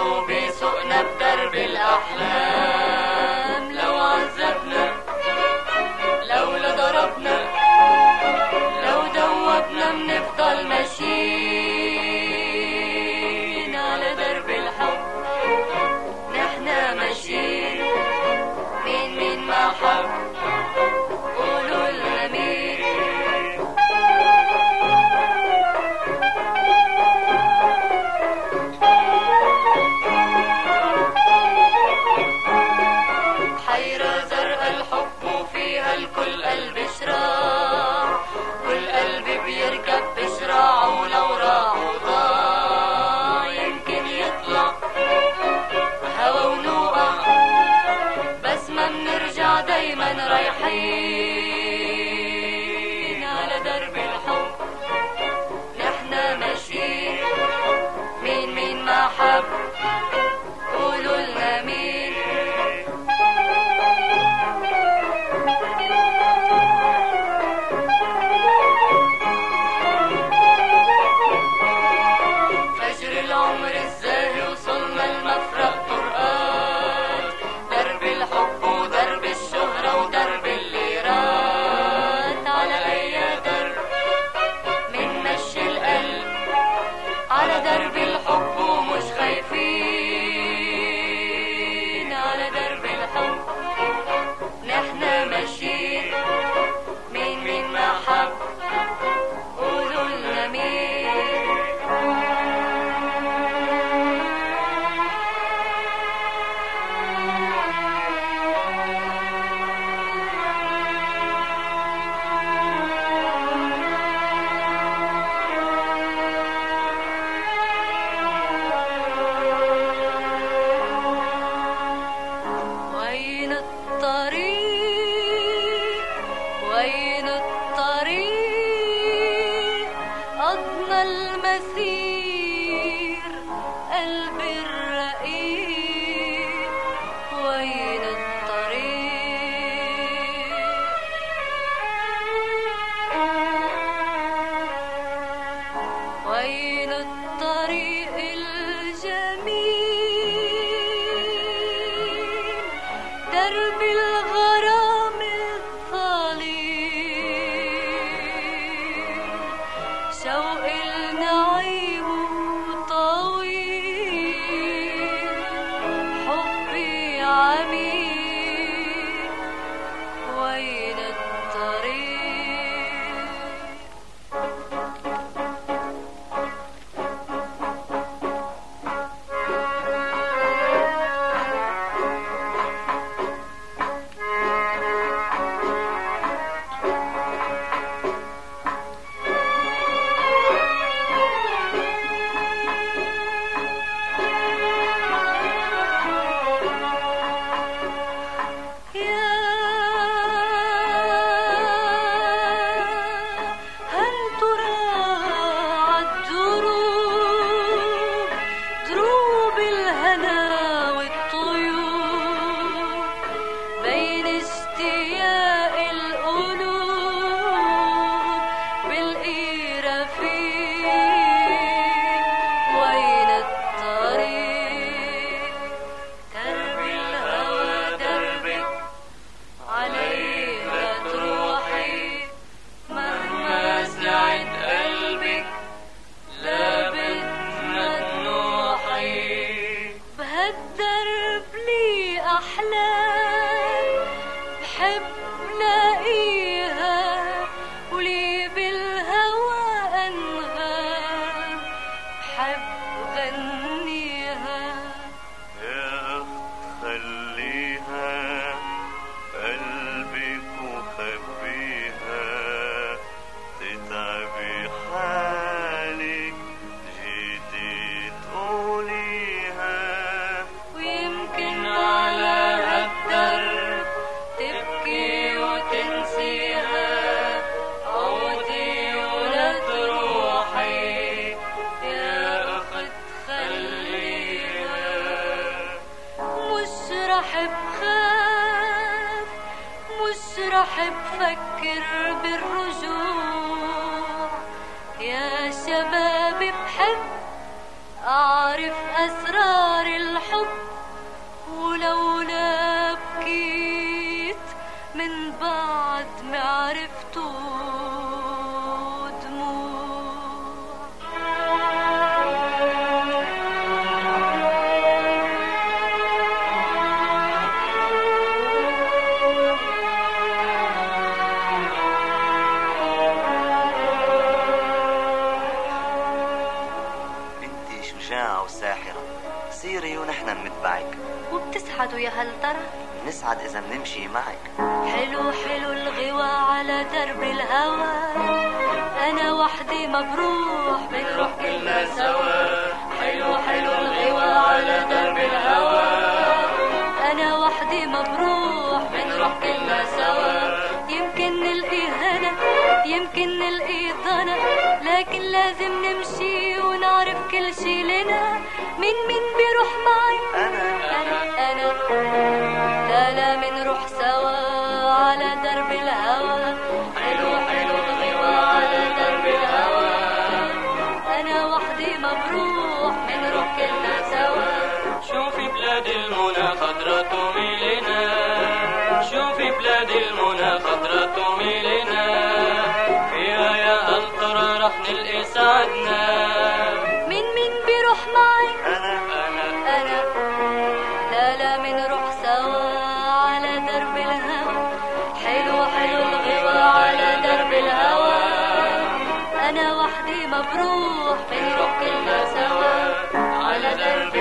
برضو بيسوقنا بدرب الأحلام. لو عذبنا، لو ضربنا، لو دوبنا، منفضل ماشيين على درب الحب. نحنا ماشيين، مين ما حب، قولوا لنا مين. حيرة زرقاء الحب وفيها الكل قلب شراع، كل قلب بيركب بشراع، ولو راح وضاع يمكن يطلع هوا ونوقع، بس ما بنرجع دايما رايحين على درب الحب. نحنا ماشيين، مين ما حب، قولوا لنا مين. فجر العمر الزاهي وصلنا المفرق طرقات، درب الحب ودرب الشهرة ودرب الليرات. على أي درب من مشي القلب، على درب الحب ومش خايفين على درب الحب. نحنا ماشيين، مين ما حب، قولوا لنا مين. وين الطريق، وين الطريق، أضنى المسير قلبي الرقيق. وين الطريق، وين الطريق الجميل، درب الغرام الظليل، شوق النعيم طويل، حبي عميق. وين الطريق، هل ترى الدروب، دروب الهنا والطيور، بين اشتياق القلوب بالقيرة فيك. وين الطريق، درب الهوى دربك، عليها تروحي، مهما سعد قلبك لابد مجنوحي. بهالدرب لي أحلام بحب لاقيها، ولي بالهوى أنغام بحب غنيها. يا أخت خليها قلبك وخبيها، تتعبي حالك جيتي تقوليها. ويمكن على هالدرب تبكي وتنسيها، عودي ولا تروحي يا أخت خليها. مش رح بخاف، مش رح بفكر بالرجوع، يا شباب بحب أعرف أسرار الحب، ولولا بكيت من بعد ما عرفته دموع. انتي شجاعة وساحرة، سيري ونحن منتبعك. وبتسعدوا يا هل ترى؟ نسعد إذا بنمشي معك. حلو حلو الغوا على درب الهوى، أنا وحدي ما بروح بنروح كلنا سوا. حلو حلو الغوا على درب الهوى، أنا وحدي ما بروح بنروح كلنا سوا. يمكن نلقي هنا يمكن نلقي ضنا، لكن لازم نمشي ونعرف كل شي لنا. مين بيروح معي؟ أنا لا لا منروح سوا على درب الهوى. حلو حلو الغوا على درب الهوى، أنا وحدي ما بروح منروح كلنا سوا. شوفي بلاد المنى خضرة تميلنا، شوفي بلاد المنى خضرة تميلنا، فيها يا هل ترى رح نلقي سعدنا. مين بيروح معي؟ أنا لا لا منروح سوا على درب الهوى. حلو حلو الغوا على درب الهوى، أنا وحدي ما بروح بنروح كلنا سوا على درب